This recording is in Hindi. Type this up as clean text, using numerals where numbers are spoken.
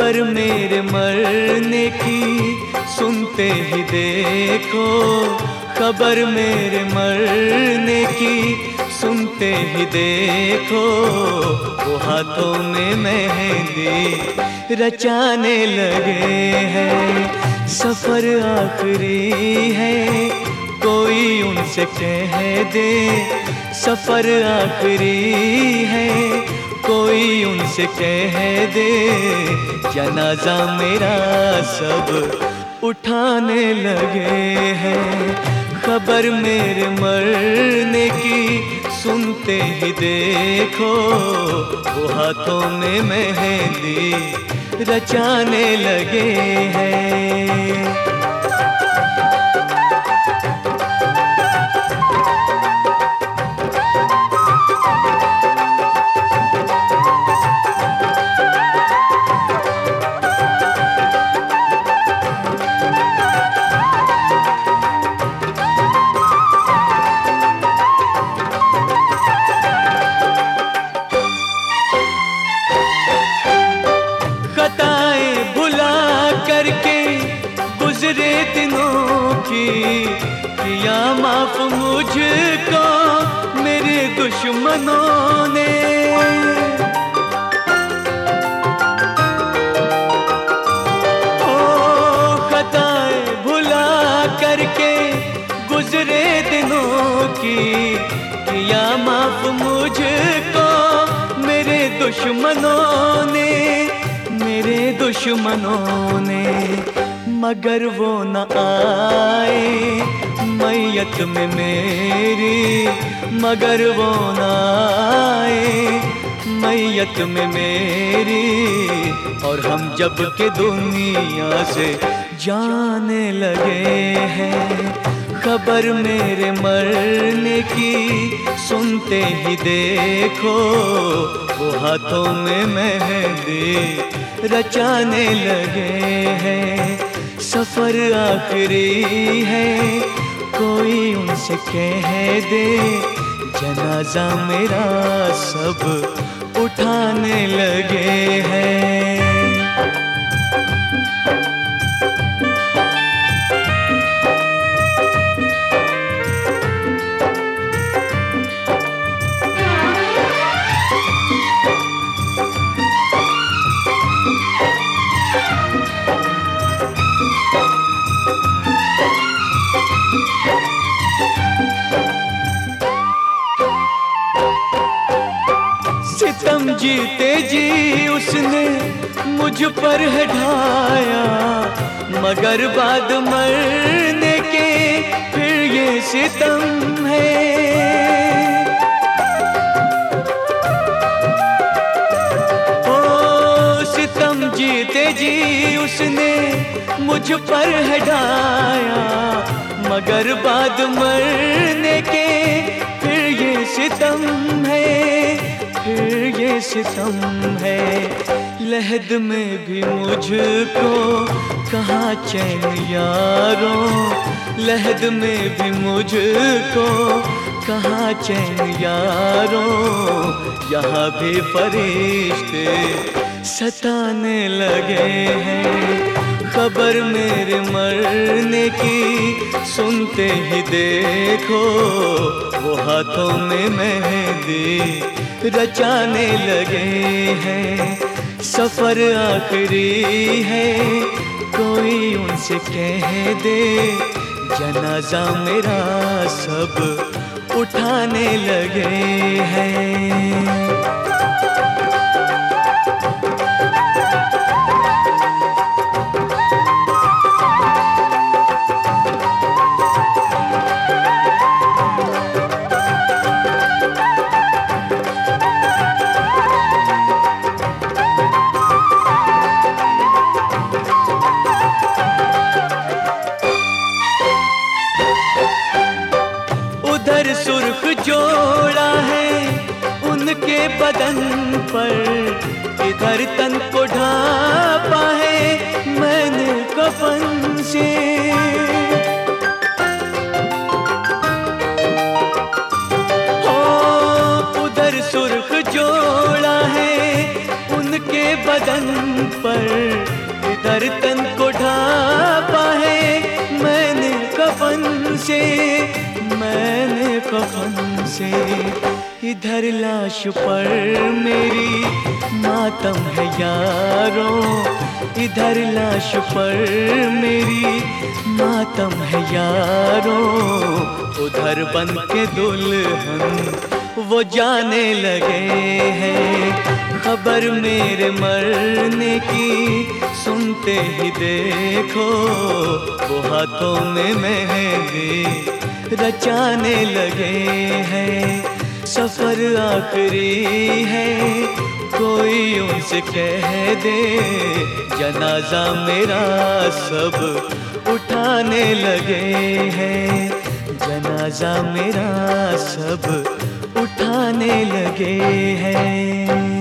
खबर मेरे मरने की सुनते ही देखो, खबर मेरे मरने की सुनते ही देखो, वो हाथों में मेहंदी रचाने लगे हैं। सफर आखिरी है, कोई उनसे कह दे, सफर आखिरी है, कोई उनसे कह दे, जनाजा मेरा सब उठाने लगे हैं। खबर मेरे मरने की सुनते ही देखो, वो हाथों में मेहंदी रचाने लगे हैं। गुजरे दिनों की किया माफ मुझको मेरे दुश्मनों ने। ओ खताएं भुला करके गुजरे दिनों की किया माफ मुझको मेरे दुश्मनों ने, मेरे दुश्मनों ने। मगर वो न आए मैयत में मेरी, मगर वो न आए मैयत में मेरी, और हम जब के दुनिया से जाने लगे हैं। खबर मेरे मरने की सुनते ही देखो, वो हाथों में मेहंदी रचाने लगे हैं। सफर आखिरी है, कोई उनसे कह दे, जनाजा मेरा सब उठाने लगे हैं। सितम जीते जी उसने मुझ पर है ढाया, मगर बाद मरने के फिर ये सितम है। ओ सितम जीते जी उसने मुझ पर है ढाया, मगर बाद मरने के फिर ये सितम है, फिर ये सितम है। लहद में भी मुझको कहाँ चैन यारों, लहद में भी मुझको कहाँ चैन यारों, यहाँ भी फरिश्ते सताने लगे हैं। खबर मेरे मरने की सुनते ही देखो, वो हाथों में मेहंदी रचाने लगे हैं। सफर आखिरी है, कोई उनसे कह दे, जनाजा मेरा सब उठाने लगे हैं। उधर सुर्ख जोड़ा है उनके बदन पर, इधर तन को ढापा है मैंने कफन से। ओ उधर सुर्ख जोड़ा है उनके बदन पर, इधर तन को ढापा है मैंने कफन से, मैंने कफन से। इधर लाश पर मेरी मातम है यारों, इधर लाश पर मेरी मातम है यारों। उधर बन के दुल्हन वो जाने लगे हैं, खबर मेरे मरने की सुनते ही देखो, वो हाथों में मेहंदी रचाने लगे हैं। सफर आखिरी है कोई उनसे कह दे, जनाजा मेरा सब उठाने लगे हैं, जनाजा मेरा सब उठाने लगे हैं।